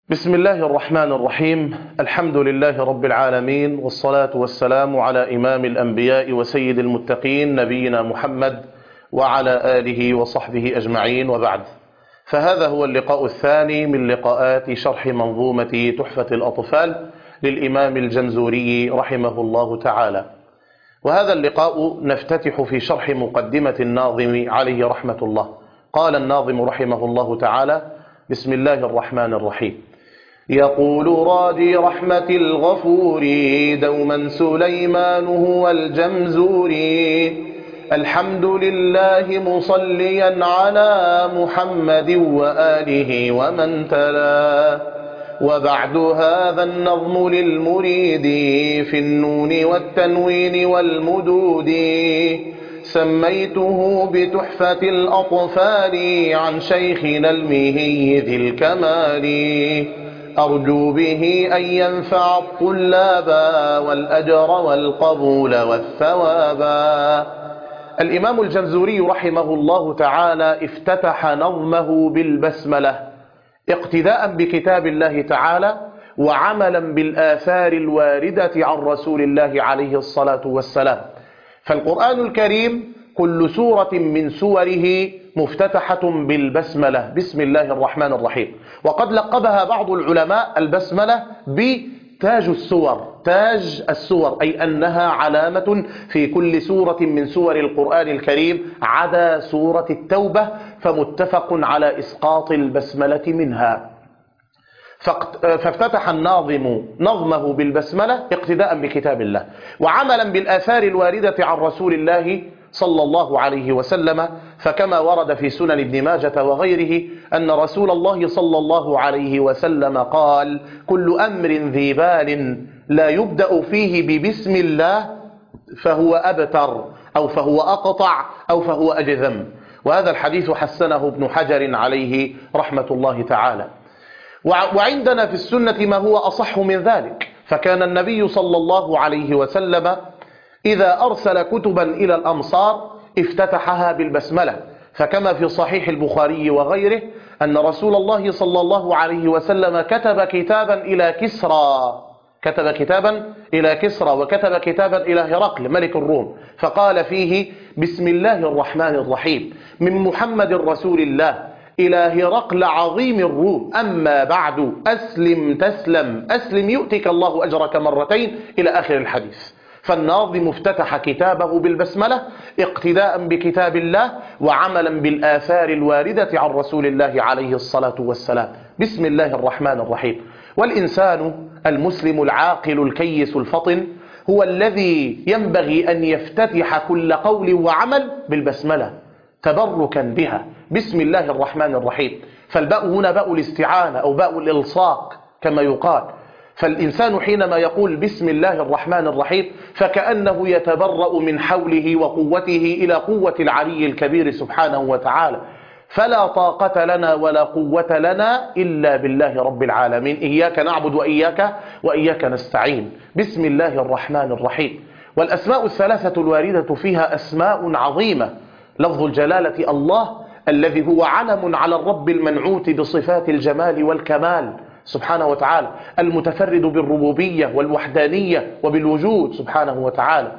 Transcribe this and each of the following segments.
بسم الله الرحمن الرحيم. الحمد لله رب العالمين، والصلاة والسلام على إمام الأنبياء وسيد المتقين نبينا محمد وعلى آله وصحبه أجمعين، وبعد. فهذا هو اللقاء الثاني من لقاءات شرح منظومة تحفة الأطفال للإمام الجنزوري رحمه الله تعالى. وهذا اللقاء نفتتح في شرح مقدمة الناظم عليه رحمة الله. قال الناظم رحمه الله تعالى: بسم الله الرحمن الرحيم. يقول راجي رحمة الغفور دوما سليمان هو الجمزوري، الحمد لله مصليا على محمد وآله ومن تلا. وبعد هذا النظم للمريد في النون والتنوين والمدود، سميته بتحفة الأطفال عن شيخنا المهي ذي الكمال، أرجو به أن ينفع الطلاب والأجر والقبول والثواب. الإمام الجنزوري رحمه الله تعالى افتتح نظمه بالبسملة اقتداء بكتاب الله تعالى وعملا بالآثار الواردة عن رسول الله عليه الصلاة والسلام. فالقرآن الكريم كل سورة من سوره مفتتحة بالبسملة، بسم الله الرحمن الرحيم. وقد لقبها بعض العلماء البسملة بتاج السور، تاج السور، أي أنها علامة في كل سورة من سور القرآن الكريم عدا سورة التوبة، فمتفق على إسقاط البسملة منها. فافتتح الناظم نظمه بالبسملة اقتداء بكتاب الله وعملا بالآثار الواردة عن رسول الله صلى الله عليه وسلم، فكما ورد في سنن ابن ماجة وغيره أن رسول الله صلى الله عليه وسلم قال: كل أمر ذي بال لا يبدأ فيه ببسم الله فهو أبتر أو فهو أقطع أو فهو أجذم. وهذا الحديث حسنه ابن حجر عليه رحمة الله تعالى. وعندنا في السنة ما هو أصح من ذلك، فكان النبي صلى الله عليه وسلم إذا أرسل كتبا إلى الأمصار افتتحها بالبسملة، فكما في صحيح البخاري وغيره أن رسول الله صلى الله عليه وسلم كتب كتابا إلى كسرى وكتب كتابا إلى هرقل ملك الروم، فقال فيه: بسم الله الرحمن الرحيم، من محمد رسول الله إلى هرقل عظيم الروم، أما بعد أسلم تسلم، أسلم يؤتك الله أجرك مرتين، إلى آخر الحديث. فالناظم افتتح كتابه بالبسملة اقتداء بكتاب الله وعملا بالآثار الواردة عن رسول الله عليه الصلاة والسلام. بسم الله الرحمن الرحيم. والإنسان المسلم العاقل الكيس الفطن هو الذي ينبغي أن يفتتح كل قول وعمل بالبسملة تبركا بها، بسم الله الرحمن الرحيم. فالباء هنا باء الاستعانة أو باء الإلصاق كما يقال. فالإنسان حينما يقول بسم الله الرحمن الرحيم فكأنه يتبرأ من حوله وقوته إلى قوة العلي الكبير سبحانه وتعالى. فلا طاقة لنا ولا قوة لنا إلا بالله رب العالمين، إياك نعبد وإياك نستعين. بسم الله الرحمن الرحيم. والأسماء الثلاثة الواردة فيها أسماء عظيمة. لفظ الجلالة الله الذي هو علم على الرب المنعوت بصفات الجمال والكمال سبحانه وتعالى، المتفرد بالربوبية والوحدانية وبالوجود سبحانه وتعالى.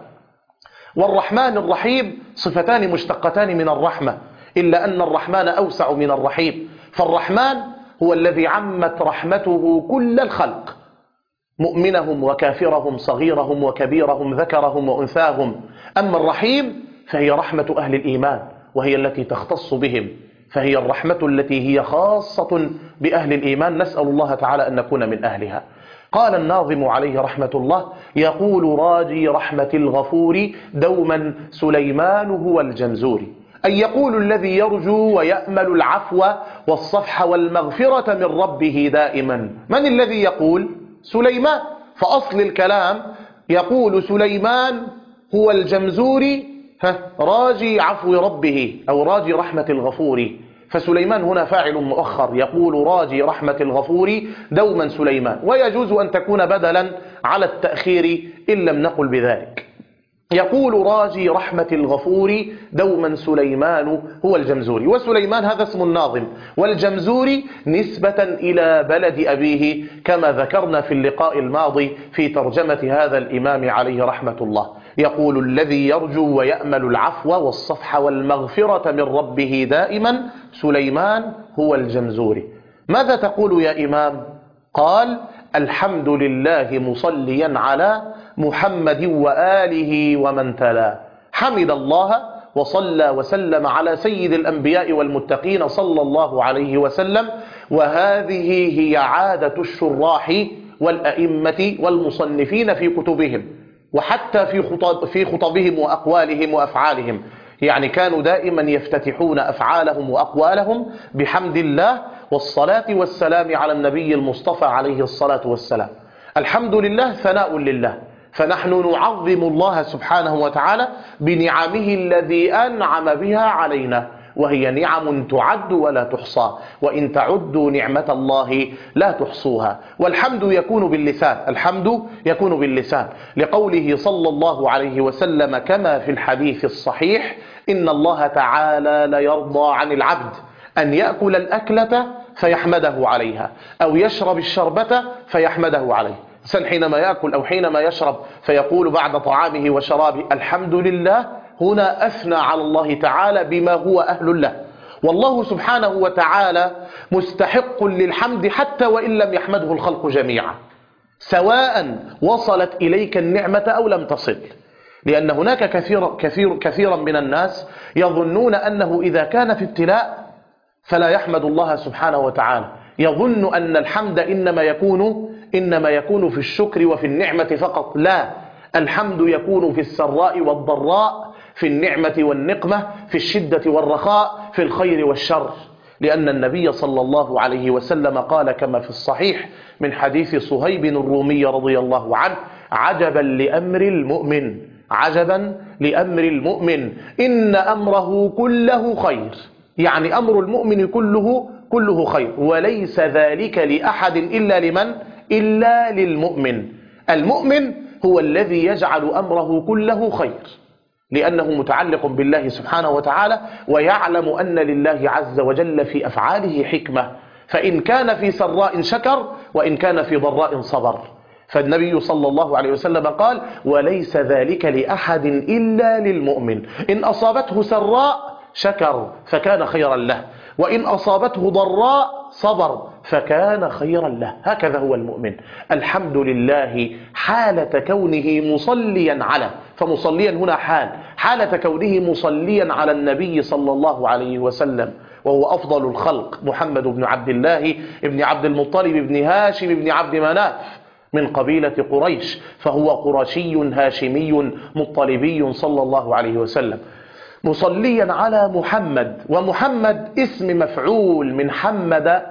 والرحمن الرحيم صفتان مشتقتان من الرحمة، إلا أن الرحمن أوسع من الرحيم. فالرحمن هو الذي عمت رحمته كل الخلق، مؤمنهم وكافرهم، صغيرهم وكبيرهم، ذكرهم وأنثاهم. أما الرحيم فهي رحمة أهل الإيمان، وهي التي تختص بهم، فهي الرحمة التي هي خاصة بأهل الإيمان، نسأل الله تعالى أن نكون من أهلها. قال الناظم عليه رحمة الله: يقول راجي رحمة الغفور دوما سليمان هو الجنزوري، أي يقول الذي يرجو ويأمل العفو والصفح والمغفرة من ربه دائما. من الذي يقول؟ سليمان. فأصل الكلام يقول سليمان هو الجمزوري راجي عفو ربه أو راجي رحمة الغفور. فسليمان هنا فاعل مؤخر، يقول راجي رحمة الغفور دوما سليمان، ويجوز أن تكون بدلا على التأخير إن لم نقل بذلك. يقول راجي رحمة الغفور دوما سليمان هو الجمزوري. وسليمان هذا اسم الناظم، والجمزوري نسبة إلى بلد أبيه كما ذكرنا في اللقاء الماضي في ترجمة هذا الإمام عليه رحمة الله. يقول الذي يرجو ويأمل العفو والصفح والمغفرة من ربه دائما سليمان هو الجمزوري. ماذا تقول يا إمام؟ قال الحمد لله مصليا على محمد وآله ومن تلا. حمد الله وصلى وسلم على سيد الأنبياء والمتقين صلى الله عليه وسلم. وهذه هي عادة الشراح والأئمة والمصنفين في كتبهم، وحتى في خطبهم وأقوالهم وأفعالهم. يعني كانوا دائما يفتتحون أفعالهم وأقوالهم بحمد الله والصلاة والسلام على النبي المصطفى عليه الصلاة والسلام. الحمد لله ثناء لله، فنحن نعظم الله سبحانه وتعالى بنعمه الذي أنعم بها علينا، وهي نعم تعد ولا تحصى، وإن تعدوا نعمة الله لا تحصوها. والحمد يكون باللسان، الحمد يكون باللسان لقوله صلى الله عليه وسلم كما في الحديث الصحيح إن الله تعالى لا يرضى عن العبد أن يأكل الأكلة فيحمده عليها، أو يشرب الشربة فيحمده عليه. الإنسان حينما يأكل أو حينما يشرب فيقول بعد طعامه وشرابه الحمد لله، هنا أثنى على الله تعالى بما هو أهل له. والله سبحانه وتعالى مستحق للحمد حتى وإن لم يحمده الخلق جميعا، سواء وصلت إليك النعمة أو لم تصل. لأن هناك كثيرا من الناس يظنون أنه إذا كان في ابتلاء فلا يحمد الله سبحانه وتعالى، يظن أن الحمد إنما يكون في الشكر وفي النعمة فقط. لا، الحمد يكون في السراء والضراء، في النعمة والنقمة، في الشدة والرخاء، في الخير والشر. لأن النبي صلى الله عليه وسلم قال كما في الصحيح من حديث صهيب الرومي رضي الله عنه عجبا لأمر المؤمن، عجبا لأمر المؤمن إن أمره كله خير. يعني أمر المؤمن كله خير، وليس ذلك لأحد إلا لمن؟ إلا للمؤمن. المؤمن هو الذي يجعل أمره كله خير، لأنه متعلق بالله سبحانه وتعالى، ويعلم أن لله عز وجل في أفعاله حكمة، فإن كان في سراء شكر وإن كان في ضراء صبر. فالنبي صلى الله عليه وسلم قال وليس ذلك لأحد إلا للمؤمن، إن أصابته سراء شكر فكان خيرا له، وإن أصابته ضراء صبر فكان خيرا له. هكذا هو المؤمن. الحمد لله حالة كونه مصليا على، فمصليا هنا حالة كونه مصليا على النبي صلى الله عليه وسلم، وهو أفضل الخلق، محمد بن عبد الله بن عبد المطلب بن هاشم بن عبد مناف من قبيلة قريش، فهو قرشي هاشمي مطلبي صلى الله عليه وسلم، مصليا على محمد. ومحمد اسم مفعول من حمد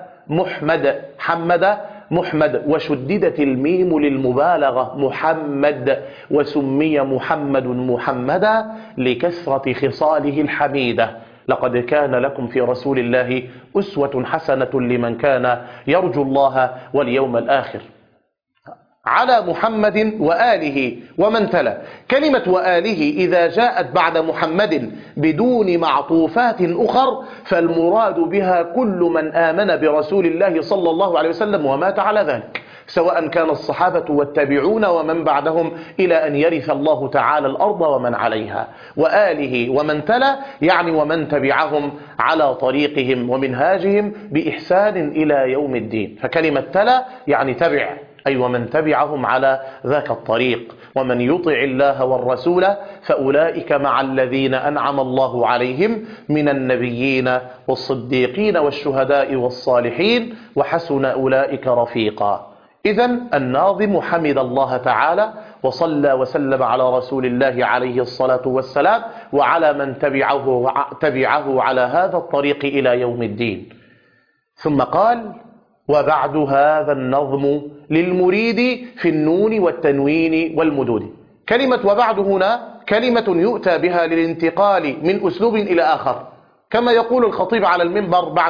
محمد، وشددت الميم للمبالغة محمد، وسمي محمد محمدا لكثرة خصاله الحميدة. لقد كان لكم في رسول الله أسوة حسنة لمن كان يرجو الله واليوم الآخر. على محمد وآله ومن تلا. كلمة وآله إذا جاءت بعد محمد بدون معطوفات أخر فالمراد بها كل من آمن برسول الله صلى الله عليه وسلم ومات على ذلك، سواء كان الصحابة والتابعون ومن بعدهم إلى أن يرث الله تعالى الأرض ومن عليها. وآله ومن تلا يعني ومن تبعهم على طريقهم ومنهاجهم بإحسان إلى يوم الدين. فكلمة تلا يعني تبع، أي ومن تبعهم على ذاك الطريق. ومن يطع الله والرسول فأولئك مع الذين أنعم الله عليهم من النبيين والصديقين والشهداء والصالحين وحسن أولئك رفيقا. إذن الناظم حمد الله تعالى وصلى وسلم على رسول الله عليه الصلاة والسلام وعلى من تبعه على هذا الطريق إلى يوم الدين. ثم قال وبعد هذا النظم للمريد في النون والتنوين والمدود. كلمة وبعد هنا كلمة يؤتى بها للانتقال من أسلوب إلى آخر، كما يقول الخطيب على المنبر بعد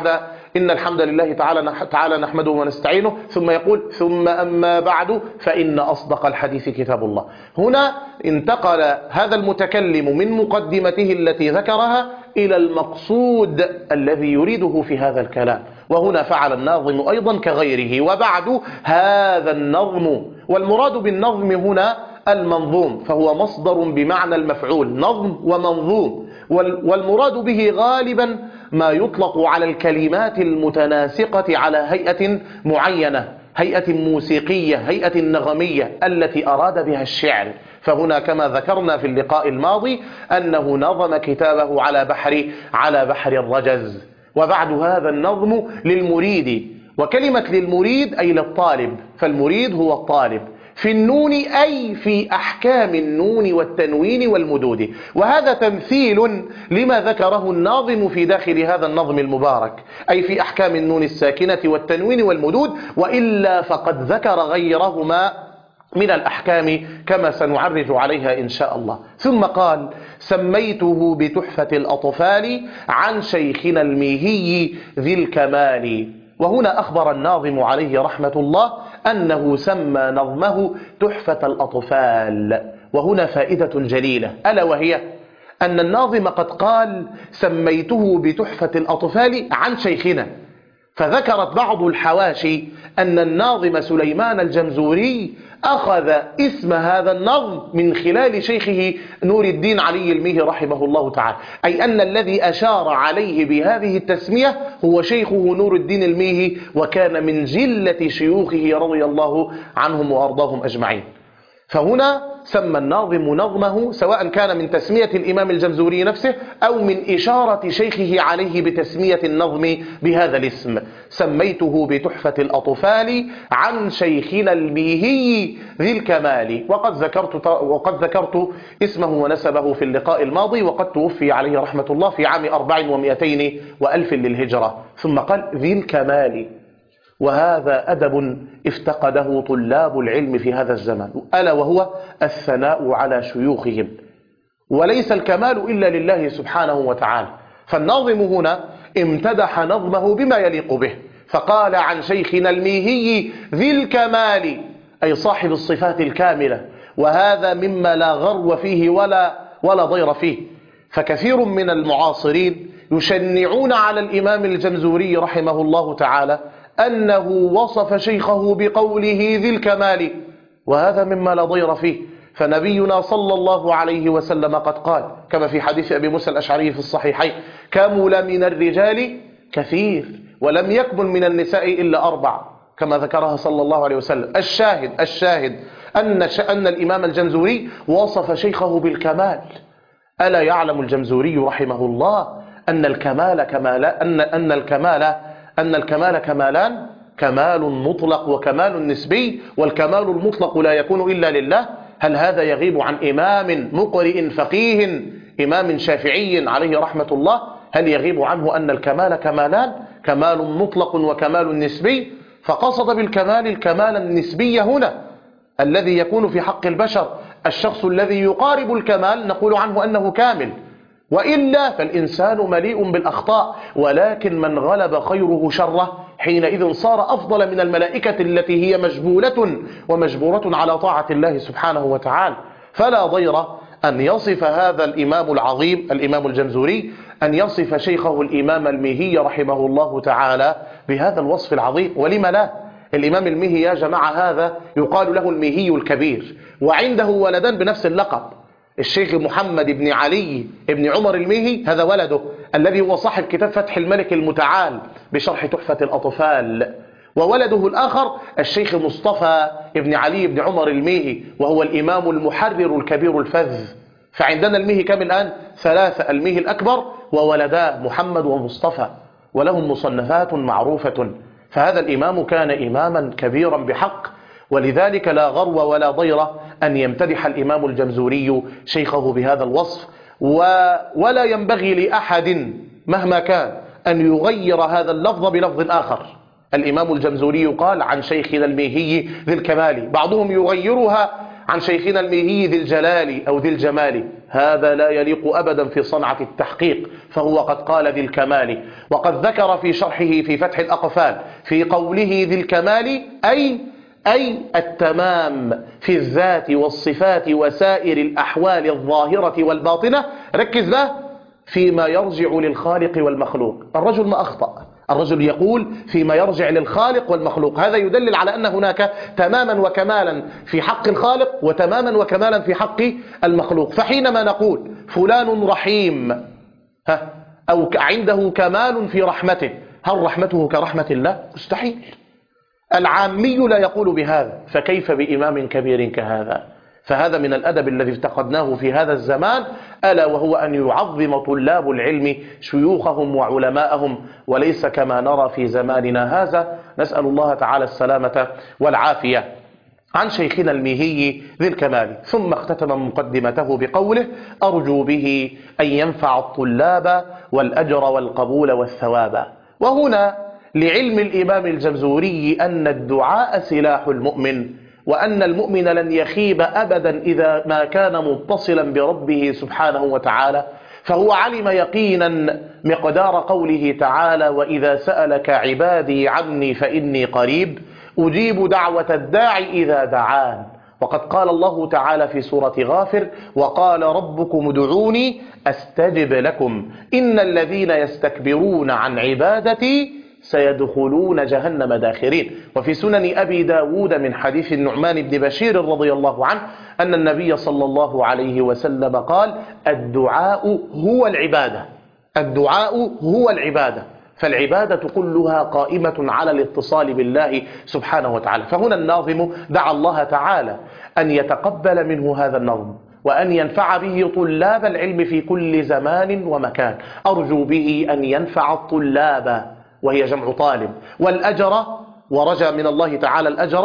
إن الحمد لله تعالى نحمده ونستعينه، ثم يقول ثم أما بعد فإن أصدق الحديث كتاب الله. هنا انتقل هذا المتكلم من مقدمته التي ذكرها إلى المقصود الذي يريده في هذا الكلام، وهنا فعل الناظم أيضا كغيره. وبعد هذا النظم، والمراد بالنظم هنا المنظوم، فهو مصدر بمعنى المفعول، نظم ومنظوم، والمراد به غالبا ما يطلق على الكلمات المتناسقة على هيئة معينة، هيئة موسيقية، هيئة نغمية التي أراد بها الشعر. فهنا كما ذكرنا في اللقاء الماضي أنه نظم كتابه على بحر الرجز. وبعد هذا النظم للمريد، وكلمة للمريد أي للطالب، فالمريد هو الطالب، في النون أي في أحكام النون والتنوين والمدود. وهذا تمثيل لما ذكره الناظم في داخل هذا النظم المبارك، أي في أحكام النون الساكنة والتنوين والمدود، وإلا فقد ذكر غيرهما من الأحكام كما سنعرج عليها إن شاء الله. ثم قال سميته بتحفة الأطفال عن شيخنا الميهي ذي الكمال. وهنا أخبر الناظم عليه رحمة الله أنه سمى نظمه تحفة الأطفال. وهنا فائدة جليلة، ألا وهي أن الناظم قد قال سميته بتحفة الأطفال عن شيخنا، فذكرت بعض الحواشي أن الناظم سليمان الجمزوري أخذ اسم هذا النظم من خلال شيخه نور الدين علي الميهي رحمه الله تعالى، أي أن الذي أشار عليه بهذه التسمية هو شيخه نور الدين الميهي، وكان من جلة شيوخه رضي الله عنهم وأرضاهم أجمعين. فهنا سمى الناظم نظمه سواء كان من تسمية الإمام الجمزوري نفسه أو من إشارة شيخه عليه بتسمية النظم بهذا الاسم. سميته بتحفة الأطفال عن شيخنا الميهي ذي الكمال. وقد ذكرت اسمه ونسبه في اللقاء الماضي، وقد توفي عليه رحمة الله في عام 400 وألف للهجرة. ثم قال ذي الكمال، وهذا أدب افتقده طلاب العلم في هذا الزمان، ألا وهو الثناء على شيوخهم، وليس الكمال إلا لله سبحانه وتعالى. فالناظم هنا امتدح نظمه بما يليق به، فقال عن شيخنا الميهي ذي الكمال أي صاحب الصفات الكاملة، وهذا مما لا غرو فيه ولا ضير فيه. فكثير من المعاصرين يشنعون على الإمام الجمزوري رحمه الله تعالى أنه وصف شيخه بقوله ذي الكمال، وهذا مما لا ضير فيه. فنبينا صلى الله عليه وسلم قد قال كما في حديث أبي موسى الأشعري في الصحيحين كمل من الرجال كثير ولم يكمل من النساء إلا 4، كما ذكرها صلى الله عليه وسلم. الشاهد أن الإمام الجمزوري وصف شيخه بالكمال. ألا يعلم الجمزوري رحمه الله أن الكمال كمالان، كمال مطلق وكمال نسبي، والكمال المطلق لا يكون إلا لله. هل هذا يغيب عن إمام مقرئ فقيه، إمام شافعي عليه رحمة الله؟ هل يغيب عنه أن الكمال كمالان، كمال مطلق وكمال نسبي؟ فقصد بالكمال الكمال النسبي هنا الذي يكون في حق البشر. الشخص الذي يقارب الكمال نقول عنه أنه كامل، وإلا فالإنسان مليء بالأخطاء، ولكن من غلب خيره شره حينئذ صار أفضل من الملائكة التي هي مجبورة على طاعة الله سبحانه وتعالى. فلا ضير أن يصف هذا الإمام العظيم الإمام الجمزوري، أن يصف شيخه الإمام الميهي رحمه الله تعالى بهذا الوصف العظيم. ولم لا؟ الإمام الميهي يا جماعة هذا يقال له الميهي الكبير، وعنده ولدان بنفس اللقب، الشيخ محمد بن علي بن عمر الميهي هذا ولده الذي هو صاحب كتاب فتح الملك المتعال بشرح تحفة الأطفال، وولده الآخر الشيخ مصطفى بن علي بن عمر الميهي وهو الإمام المحرر الكبير الفذ. فعندنا الميهي كم الآن؟ 3، الميهي الأكبر وولداه محمد ومصطفى، ولهم مصنفات معروفة. فهذا الإمام كان إماما كبيرا بحق، ولذلك لا غرو ولا ضير أن يمتدح الإمام الجمزوري شيخه بهذا الوصف، ولا ينبغي لأحد مهما كان أن يغير هذا اللفظ بلفظ آخر. الإمام الجمزوري قال عن شيخنا الميهي ذي الكمال، بعضهم يغيرها عن شيخنا الميهي ذي الجلال أو ذي الجمال، هذا لا يليق أبدا في صنعة التحقيق، فهو قد قال ذي الكمال. وقد ذكر في شرحه في فتح الأقفال في قوله ذي الكمال أي التمام في الذات والصفات وسائر الأحوال الظاهرة والباطنة. ركز بقى فيما يرجع للخالق والمخلوق. الرجل ما أخطأ، الرجل يقول فيما يرجع للخالق والمخلوق، هذا يدلل على أن هناك تماما وكمالا في حق الخالق وتماما وكمالا في حق المخلوق. فحينما نقول فلان رحيم أو عنده كمال في رحمته، هل رحمته كرحمة الله؟ مستحيل. العامي لا يقول بهذا، فكيف بإمام كبير كهذا؟ فهذا من الأدب الذي افتقدناه في هذا الزمان، ألا وهو أن يعظم طلاب العلم شيوخهم وعلماءهم، وليس كما نرى في زماننا هذا. نسأل الله تعالى السلامة والعافية. عن شيخنا الميهي ذي الكمال، ثم اختتم مقدمته بقوله: أرجو به أن ينفع الطلاب والأجر والقبول والثواب. وهنا لعلم الإمام الجمزوري أن الدعاء سلاح المؤمن، وأن المؤمن لن يخيب أبدا إذا ما كان متصلا بربه سبحانه وتعالى. فهو علم يقينا مقدار قوله تعالى: وإذا سألك عبادي عني فإني قريب أجيب دعوة الداعي إذا دعان. وقد قال الله تعالى في سورة غافر: وقال ربكم ادعوني أستجب لكم إن الذين يستكبرون عن عبادتي سيدخلون جهنم داخرين. وفي سنن أبي داود من حديث النعمان بن بشير رضي الله عنه أن النبي صلى الله عليه وسلم قال: الدعاء هو العبادة، الدعاء هو العبادة. فالعبادة كلها قائمة على الاتصال بالله سبحانه وتعالى. فهنا الناظم دعا الله تعالى أن يتقبل منه هذا النظم، وأن ينفع به طلاب العلم في كل زمان ومكان. أرجو به أن ينفع الطلاب، وهي جمع طالب، والأجر، ورجى من الله تعالى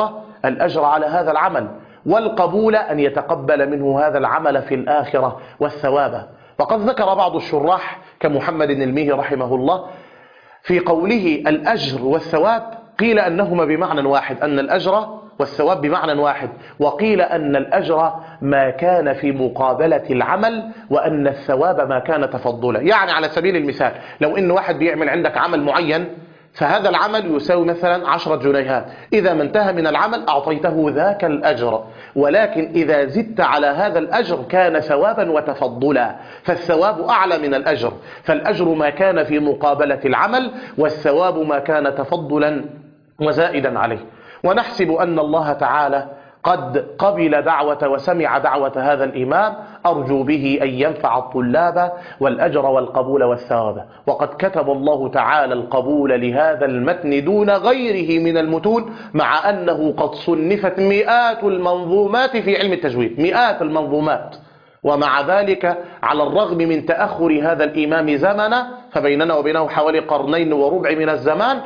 الأجر على هذا العمل، والقبول أن يتقبل منه هذا العمل في الآخرة والثواب. وقد ذكر بعض الشراح كمحمد الميهي رحمه الله في قوله الأجر والثواب، قيل أنهما بمعنى واحد، أن الأجر والثواب بمعنى واحد، وقيل أن الأجر ما كان في مقابلة العمل، وأن الثواب ما كان تفضلا. يعني على سبيل المثال، لو إن واحد بيعمل عندك عمل معين، فهذا العمل يساوي مثلا 10 جنيهات، إذا ما انتهى من العمل أعطيته ذاك الأجر، ولكن إذا زدت على هذا الأجر كان ثوابا وتفضلا، فالثواب أعلى من الأجر. فالأجر ما كان في مقابلة العمل، والثواب ما كان تفضلا وزائدا عليه. ونحسب أن الله تعالى قد قبل دعوة وسمع دعوة هذا الإمام، أرجو به أن ينفع الطلاب والأجر والقبول والثواب. وقد كتب الله تعالى القبول لهذا المتن دون غيره من المتون، مع أنه قد صنفت مئات المنظومات في علم التجويد، مئات المنظومات، ومع ذلك على الرغم من تأخر هذا الإمام زمنا، فبيننا وبينه حوالي 1.25 قرن من الزمان،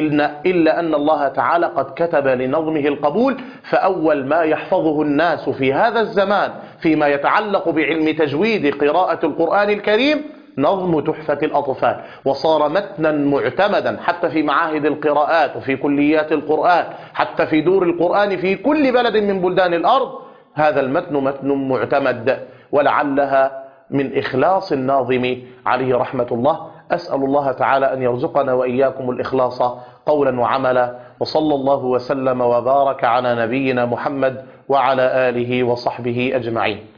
إلا أن الله تعالى قد كتب لنظمه القبول. فأول ما يحفظه الناس في هذا الزمان فيما يتعلق بعلم تجويد قراءة القرآن الكريم نظم تحفة الأطفال، وصار متنا معتمدا حتى في معاهد القراءات وفي كليات القرآن، حتى في دور القرآن في كل بلد من بلدان الأرض. هذا المتن متن معتمد، ولعلها من إخلاص الناظم عليه رحمة الله. أسأل الله تعالى أن يرزقنا وإياكم الإخلاص قولا وعملا، وصلى الله وسلم وبارك على نبينا محمد وعلى آله وصحبه أجمعين.